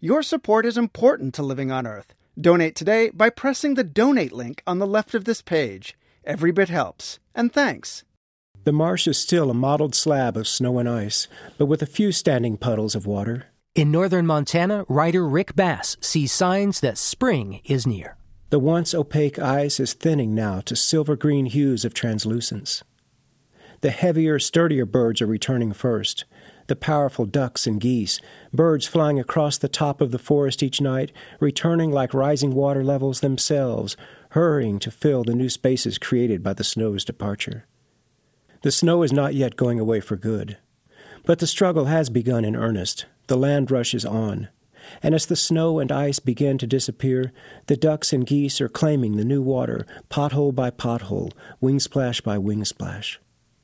Your support is important to Living on Earth. Donate today by pressing the donate link on the left of this page. Every bit helps. And thanks. The marsh is still a mottled slab of snow and ice, but with a few standing puddles of water. In northern Montana, writer Rick Bass sees signs that spring is near. The once opaque ice is thinning now to silver-green hues of translucence. The heavier, sturdier birds are returning first. The powerful ducks and geese, birds flying across the top of the forest each night, returning like rising water levels themselves, hurrying to fill the new spaces created by the snow's departure. The snow is not yet going away for good. But the struggle has begun in earnest. The land rush is on. And as the snow and ice begin to disappear, the ducks and geese are claiming the new water, pothole by pothole, wingsplash by wingsplash.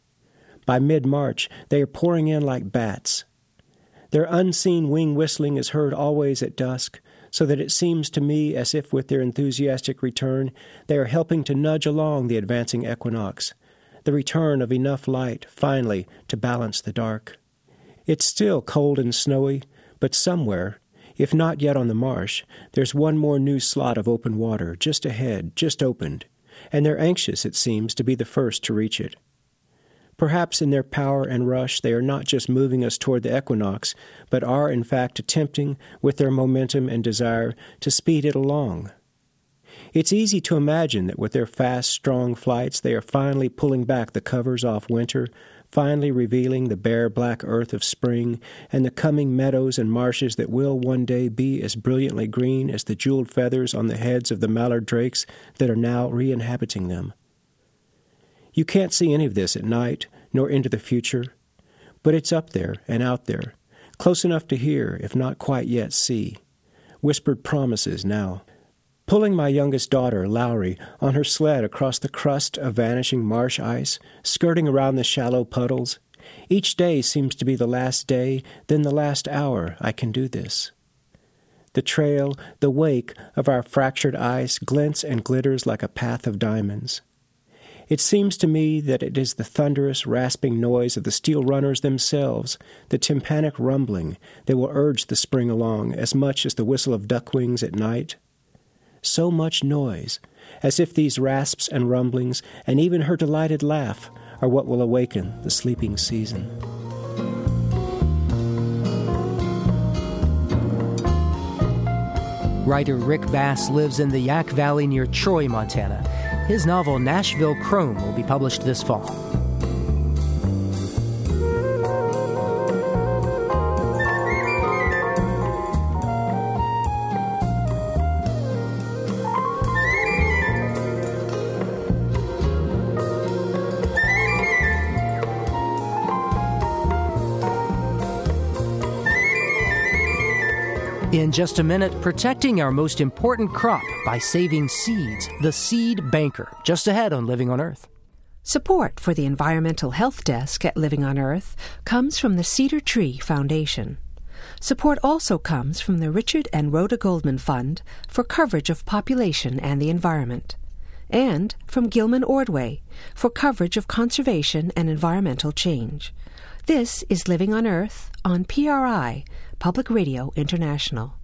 By mid-March, they are pouring in like bats. Their unseen wing whistling is heard always at dusk, so that it seems to me as if with their enthusiastic return, they are helping to nudge along the advancing equinox, the return of enough light, finally, to balance the dark. It's still cold and snowy, but somewhere, if not yet on the marsh, there's one more new slot of open water, just ahead, just opened, and they're anxious, it seems, to be the first to reach it. Perhaps in their power and rush they are not just moving us toward the equinox, but are in fact attempting, with their momentum and desire, to speed it along. It's easy to imagine that with their fast, strong flights they are finally pulling back the covers off winter, finally revealing the bare black earth of spring and the coming meadows and marshes that will one day be as brilliantly green as the jeweled feathers on the heads of the mallard drakes that are now re-inhabiting them. You can't see any of this at night, nor into the future, but it's up there and out there, close enough to hear, if not quite yet see. Whispered promises now. Pulling my youngest daughter, Lowry, on her sled across the crust of vanishing marsh ice, skirting around the shallow puddles. Each day seems to be the last day, then the last hour I can do this. The trail, the wake of our fractured ice glints and glitters like a path of diamonds. It seems to me that it is the thunderous, rasping noise of the steel runners themselves, the tympanic rumbling, that will urge the spring along as much as the whistle of duck wings at night. So much noise, as if these rasps and rumblings, and even her delighted laugh, are what will awaken the sleeping season. Writer Rick Bass lives in the Yak Valley near Troy, Montana. His novel Nashville Chrome will be published this fall. In just a minute, protecting our most important crop by saving seeds, the Seed Banker, just ahead on Living on Earth. Support for the Environmental Health Desk at Living on Earth comes from the Cedar Tree Foundation. Support also comes from the Richard and Rhoda Goldman Fund for coverage of population and the environment, and from Gilman Ordway for coverage of conservation and environmental change. This is Living on Earth on PRI, Public Radio International.